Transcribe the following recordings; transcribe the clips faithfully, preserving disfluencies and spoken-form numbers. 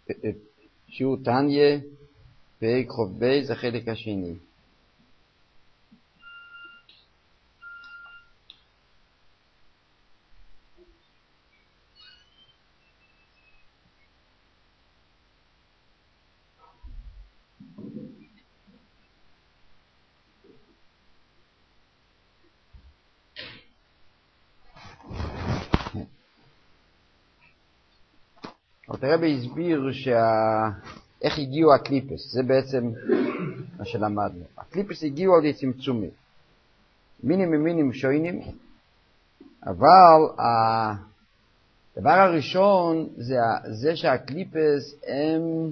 שיעור תניה, פרק חוב בייס, החלק השני. הרב הסביר שה... איך הגיעו הקליפס, זה בעצם מה שלמדנו. הקליפס הגיעו על ידי צמצומים. מינים ומינים שוינים, אבל הדבר הראשון זה, זה שהקליפס הם,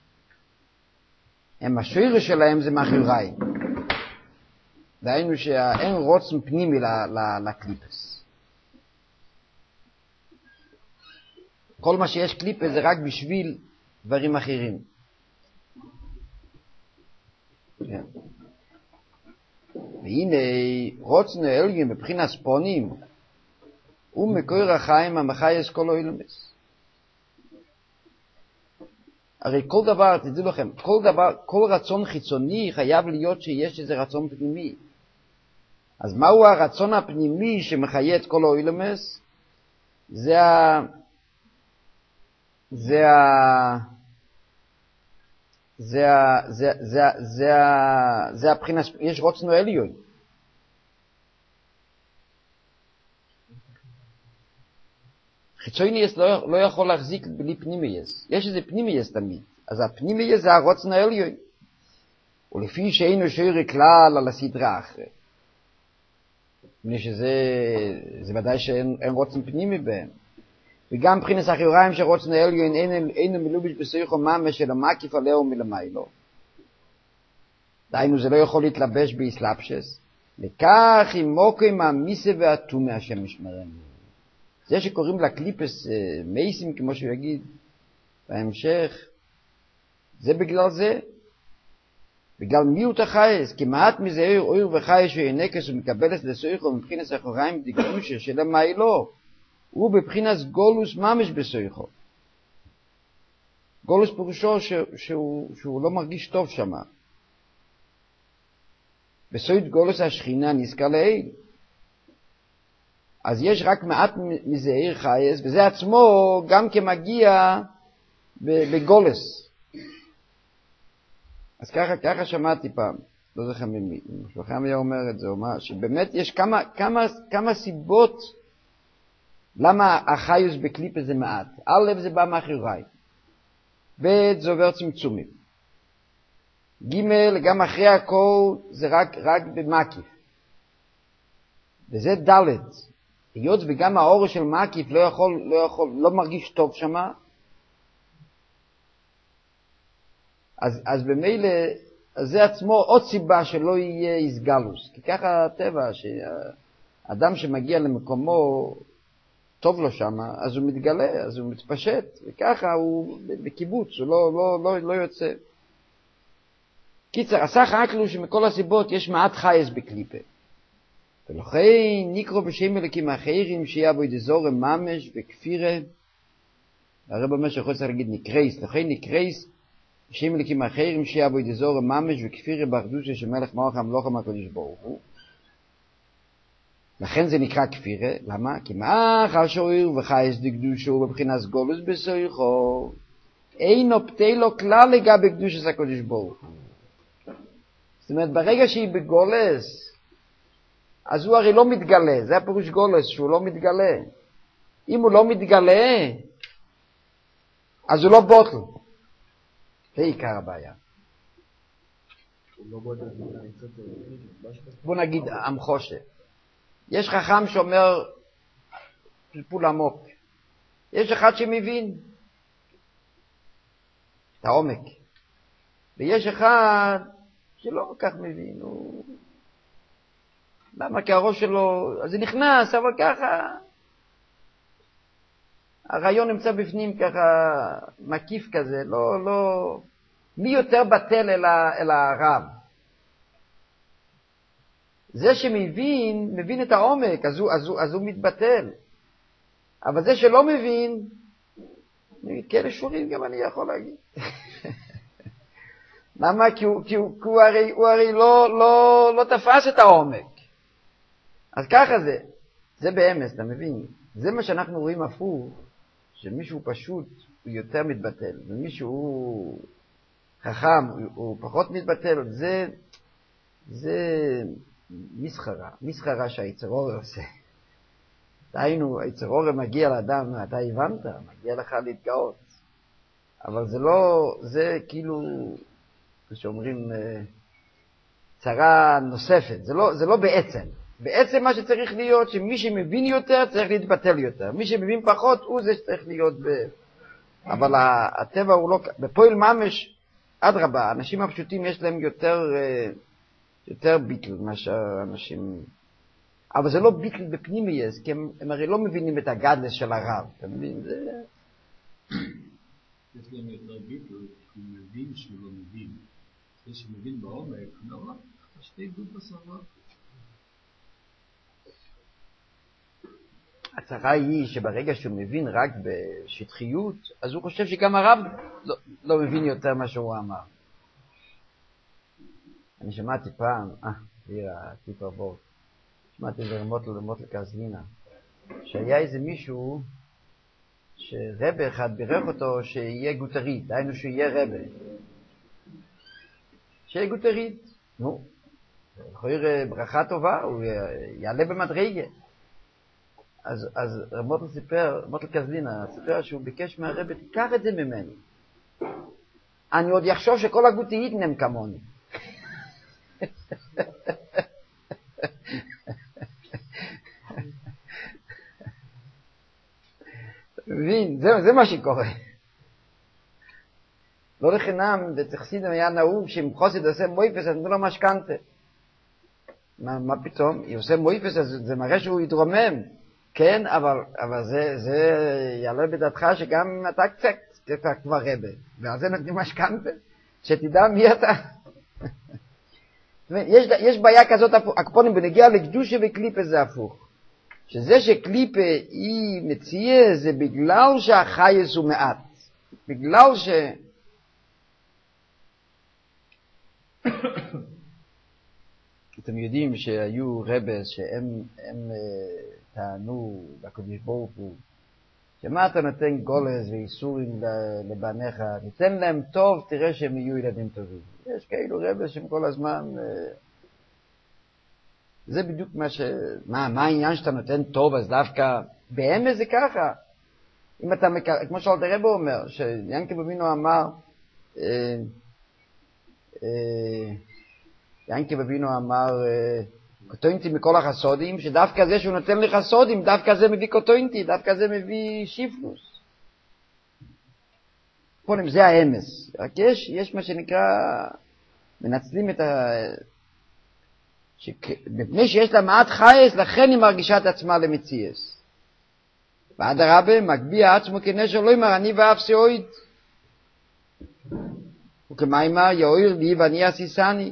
הם השורש שלהם זה מאחורי. דהיינו שאין רוצן פנימי לקליפס. כל מה שיש קליפס זה רק בשביל דברים אחרים. כן. והנה רוצן העליון מבחינת ספונים הוא מקור החיים המחייס כל העולמות. הרי כל דבר, תדעו לכם, כל דבר, כל רצון חיצוני חייב להיות שיש איזה רצון פנימי. אז מהו הרצון הפנימי שמחיה את כל העולמות? זה ה... זה ה... זה ה... זה זה זה זה הבחינה, יש רוצנו עליון. חיצוני לא, לא יכול להחזיק בלי פנימייס. יש איזה פנימייס תמיד. אז הפנימייס זה הרוצנו עליון. ולפי שאינו שוער כלל על הסדרה אחרת. מפני שזה זה ודאי שאין רוצן פנימי בהם. וגם מבחינת החיוריים שרוצן העליון אינו מלובש בסויכו ממש של המקיף עליהו מלמיילו. דהיינו זה לא יכול להתלבש באסלאפשס. לכך עם מוקם המיסה והתומה השם ישמרנו. זה שקוראים לקליפס מייסים כמו שהוא יגיד בהמשך, זה בגלל זה. בגלל מיעוט החייס, כמעט מזה אויר וחייס שינקס ומקבלת לסויכו מבחינת החיוריים דקדושה של המיילו. הוא בבחינת גולוס ממש בסויכו. גולוס פירושו ש... שהוא... שהוא לא מרגיש טוב שמה. בסויד גולוס השכינה נזכר לעיל. אז יש רק מעט מזה עיר חייס, וזה עצמו גם כמגיע בגולוס. אז ככה, ככה שמעתי פעם, לא זוכר ממי, משלוחם היה אומר את זה, אומר שבאמת יש כמה, כמה, כמה סיבות למה החיוס בקליפס זה מעט. א' זה בא מאחורי. ב' זה עובר צמצומים. ג' גם אחרי הכל זה רק, רק במקיף. וזה ד' היות וגם האור של מקיף לא יכול, לא יכול, לא מרגיש טוב שמה. אז, אז במילא, אז זה עצמו עוד סיבה שלא יהיה איסגלוס. כי ככה הטבע, שהאדם שמגיע למקומו, טוב לו שמה, אז הוא מתגלה, אז הוא מתפשט, וככה הוא בקיבוץ, הוא לא, לא, לא, לא יוצא. קיצר, הסך אקלו שמכל הסיבות יש מעט חייס בקליפה. ולכן נקרא בשם אלוקים אחרים שיבוא ידי זורם ממש וכפירה. הרב אומר שיכול צריך להגיד נקרייס, לכן נקרייס בשם אלוקים אחרים שיבוא ידי זורם ממש וכפירה באחדות של מלך מלך המלוך הקדוש ברוך הוא. לכן זה נקרא כפירה. למה? כי מאחר שוער וחייס דקדושו בבחינת גולוס בסויכו אינו פתה לו כלל לגבי קדושת הקדוש ברוך הוא. זאת אומרת, ברגע שהיא בגולס, אז הוא הרי לא מתגלה. זה הפירוש גולס, שהוא לא מתגלה. אם הוא לא מתגלה, אז הוא לא בוטל. זה עיקר הבעיה. בוא נגיד המחושה. יש חכם שאומר פלפול עמוק. יש אחד שמבין את העומק. ויש אחד שלא כל כך מבין. הוא... למה? כי הראש שלו, אז זה נכנס, אבל ככה הרעיון נמצא בפנים ככה מקיף כזה. לא, לא... מי יותר בטל אל, ה... אל הרב? זה שמבין, מבין את העומק, אז הוא, אז הוא, אז הוא מתבטל. אבל זה שלא מבין, כאלה שורים גם אני יכול להגיד. למה? כי הוא, כי הוא, כי הוא הרי, הוא הרי לא, לא, לא תפס את העומק. אז ככה זה. זה באמס, אתה מבין? זה מה שאנחנו רואים הפוך, שמישהו פשוט הוא יותר מתבטל, ומישהו חכם הוא, הוא פחות מתבטל. זה, זה מסחרה, מסחרה שהיצר אור עושה. דהיינו, היצר אור מגיע לאדם, אתה הבנת, מגיע לך להתגאות. אבל זה לא, זה כאילו, שאומרים, צרה נוספת. זה לא, זה לא בעצם. בעצם מה שצריך להיות, שמי שמבין יותר צריך להתבטל יותר. מי שמבין פחות, הוא זה שצריך להיות ב... אבל הטבע הוא לא... בפועל ממש, אדרבה, האנשים הפשוטים יש להם יותר, יותר ביטל מאשר אנשים... אבל זה לא ביטל בפנימייס, כי הם, הם הרי לא מבינים את הגדלס של הרב. אתה מבין? זה... יש להם יותר ביטל, הוא מבין שהוא לא מבין. זה שמבין בעומק, הוא אומר, שתי גוד בסבבה. הצרה היא שברגע שהוא מבין רק בשטחיות, אז הוא חושב שגם הרב לא, לא מבין יותר מה שהוא אמר. אני שמעתי פעם, אה, זה הטיפ הבוט, שמעתי ברמות לרמות לקזלינה, שהיה איזה מישהו שרבא אחד בירך אותו שיהיה גוטרית, דיינו שיהיה רבא. שיהיה גוטרית, נו, יכול להיות ברכה טובה, הוא יעלה במדרגה. אז, אז מוטל סיפר, מוטל קזלינה, סיפר שהוא ביקש מהרבא, תיקח את זה ממני. אני עוד יחשוב שכל הגותיים הם כמוני. מבין, זה, זה מה שקורה. לא לחינם, בתחסידם היה נהוג שאם חוסד עושה מויפס, אז נתנו לו משכנתה. מה, מה פתאום? היא עושה מויפס, אז זה מראה שהוא יתרומם. כן, אבל, אבל זה, זה יעלה בדעתך שגם אתה קצת, אתה כבר רבא. ועל זה נתנים משכנתה, שתדע מי אתה. יש, יש בעיה כזאת, הקפונים, בנגיע לקדושה וקליפה זה הפוך. שזה שקליפה היא מציעה, זה בגלל שהחייס הוא מעט. בגלל ש... אתם יודעים שהיו רבס שהם הם, טענו לקדוש ברוך הוא, שמה אתה נותן גולס ואיסורים לבניך, ניתן להם טוב, תראה שהם יהיו ילדים טובים. יש כאילו רבס שהם כל הזמן... זה בדיוק מה ש... מה, מה העניין שאתה נותן טוב, אז דווקא... באמת זה ככה. אם אתה מק... כמו שאלת הרבא אומר, שיענקב אבינו אמר, אה, אה, יענקב אבינו אמר, אה, קוטוינטי מכל החסודים, שדווקא זה שהוא נותן לי חסודים, דווקא זה מביא קוטוינטי, דווקא זה מביא שיפלוס. פונים, זה האמס. רק יש, יש מה שנקרא, מנצלים את ה... מפני שיש לה מעט חייס, לכן היא מרגישה את עצמה למציאס. ועד הרבה מגביע עצמו כנשר, לא אמר, אני ואף סיועית. וכמה אמר, יאויר לי ואני אסיסני.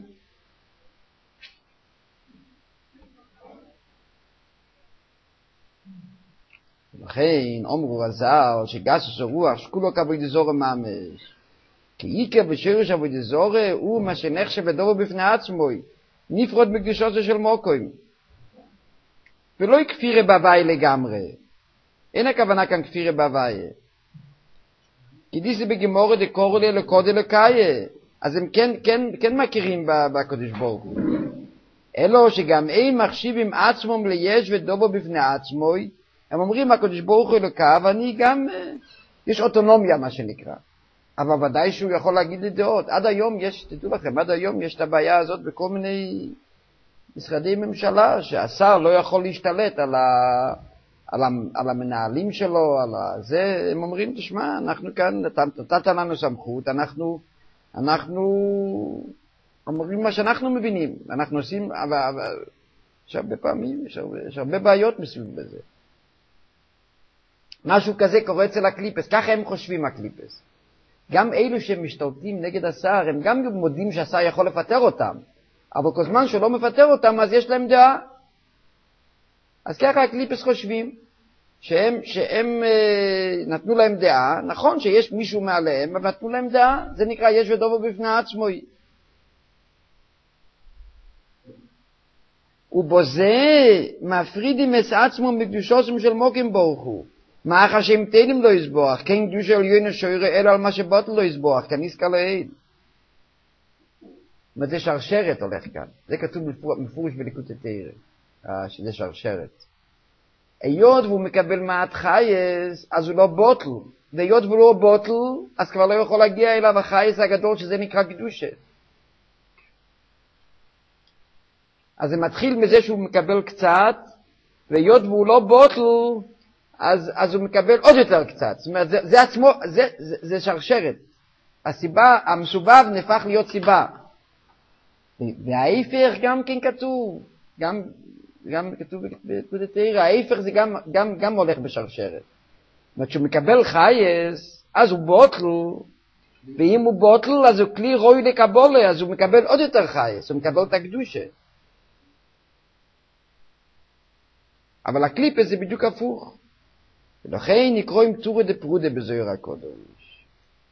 לכן, אומרו רז"ל, שגסוס הרוח, שקולו כבוד זורע ממש. כי עיקר בשורש עבוד זורע, הוא מה שנחשב בדורו בפני עצמו. נפרוד בקדושתו של מוקוים. ולא כפירה בהווי לגמרי. אין הכוונה כאן כפירה בהווי. כי דיסי בגמורה דקורו לי לקודל לקאיה. אז הם כן, כן, כן מכירים בקדוש ברוך הוא. אלו שגם אין מחשיבים עצמם ליש ודובו בפני עצמו. הם אומרים הקדוש ברוך הוא לקה, ואני גם, יש אוטונומיה מה שנקרא. אבל ודאי שהוא יכול להגיד לי דעות. עד היום יש, תדעו לכם, עד היום יש את הבעיה הזאת בכל מיני משרדי ממשלה, שהשר לא יכול להשתלט על, ה, על, ה, על המנהלים שלו, על ה, זה, הם אומרים, תשמע, אנחנו כאן, נתת לנו סמכות, אנחנו, אנחנו אומרים מה שאנחנו מבינים, אנחנו עושים, אבל, אבל יש הרבה פעמים, יש הרבה, יש הרבה בעיות מסביב בזה. משהו כזה קורה אצל הקליפס, ככה הם חושבים הקליפס. גם אלו שמשתלטים נגד השר, הם גם מודים שהשר יכול לפטר אותם. אבל כל זמן שלא מפטר אותם, אז יש להם דעה. אז ככה הקליפס חושבים, שהם, שהם אה, נתנו להם דעה, נכון שיש מישהו מעליהם, אבל נתנו להם דעה, זה נקרא יש ודובו בפני עצמו. ובזה מפרידים את עצמו מקדושוסם של מוקים ברוך הוא. מה השם תהילים לא יסבוח, כן קדושה עליונה שוירה אלא על מה שבוטל לא יסבוח, כאן עסקה לעיל. זאת אומרת, זה שרשרת הולך כאן. זה כתוב מפורש בליקוטי תורה, שזה שרשרת. היות והוא מקבל מעט חייס, אז הוא לא בוטל. והיות והוא לא בוטל, אז כבר לא יכול להגיע אליו החייס הגדול, שזה נקרא קדושה. אז זה מתחיל מזה שהוא מקבל קצת, והיות והוא לא בוטל, אז, אז הוא מקבל עוד יותר קצת. זאת אומרת, זה, זה עצמו, זה, זה, זה שרשרת. הסיבה, המסובב נהפך להיות סיבה. וההיפך גם כן כתוב, גם, גם כתוב בליקוטי תורה, ההיפך זה גם, גם, גם הולך בשרשרת. זאת אומרת, כשהוא מקבל חייס, אז הוא בוטל, ואם הוא בוטל, אז הוא כלי רוי לקבולה, אז הוא מקבל עוד יותר חייס, הוא מקבל את הקדושה. אבל הקליפה זה בדיוק הפוך. ולכן נקראים תורה דפרודה בזוהר הקודש.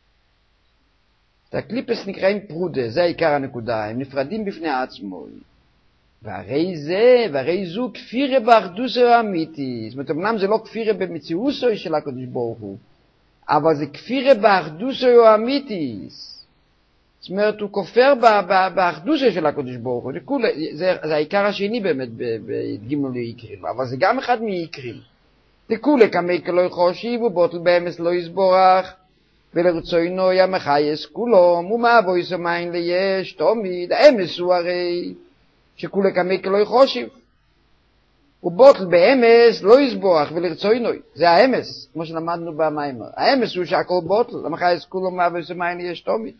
את הקליפס נקראים פרודה, זה העיקר הנקודה, הם נפרדים בפני עצמו. והרי זה, והרי זו כפירה באחדוסו האמיתי. זאת אומרת, אמנם זה לא כפירה במציאוסו של הקדוש ברוך הוא, אבל זה כפירה באחדוסו האמיתי. זאת אומרת, הוא כופר באחדוסו של הקדוש ברוך הוא. זה, כול, זה, זה העיקר השני באמת בגימול לעיקרים, אבל זה גם אחד מעיקרים. זה כולה כמי כלוי חושיב ובוטל באמס לא יסבורך, ולרצוינו ימחייס כולו, ומאבו יסמיין ליש, תמיד, האמס הוא הרי, שכולה כמי כלוי חושיב. ובוטל באמס לא יסבורך ולרצוינו, זה האמס, כמו שלמדנו במיימר. האמס הוא שהכל בוטל, למחייס כולו, מאבו יסמיין ליש, תמיד.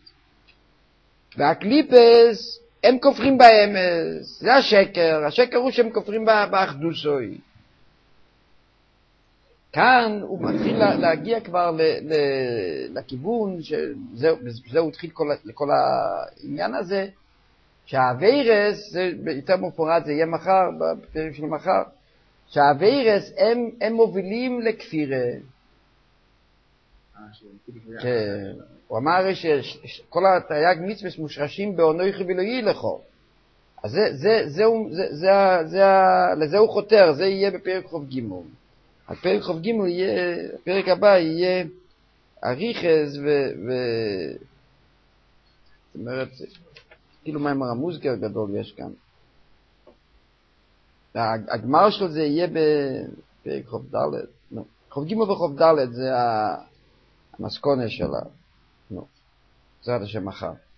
והקליפס, הם כופרים באמס, זה השקר, השקר הוא שהם כופרים באחדוסוי. כאן הוא מתחיל להגיע כבר ל, ל, לכיוון, שזה הוא התחיל כל, לכל העניין הזה, שהווירס, זה יותר מפורט, זה יהיה מחר, בפרק של מחר, שהווירס הם, הם מובילים לכפירה. הוא אמר שכל התרי"ג מצוות מושרשים באנוכי ולא יהיה לך. אז זה, זה, זה, זה, זה, זה, לזה הוא חותר, זה יהיה בפרק חוב ג'. הפרק חוב ג' יהיה, הפרק הבא יהיה אריכז ו... ו... זאת אומרת, כאילו מאמר המוזיקה גדול יש כאן. הגמר שלו זה יהיה בפרק חוב ד'. נו. חוב ג' וחוב ד' זה המסכונה שלה. נו. זה עד השם מחר.